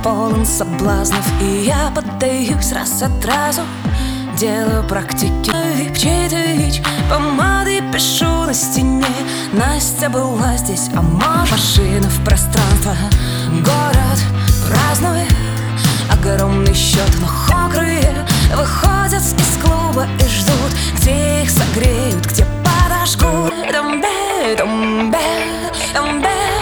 полон соблазнов, и я поддаюсь раз от разу. Делаю практики, чей-то ВИЧ, помадой пишу на стене. Настя была здесь, а может, машина в пространство. Город празднует огромный счет, но мокрые выходят из клуба и ждут, где их согреют, где подожгут. Домбе, домбе, домбе.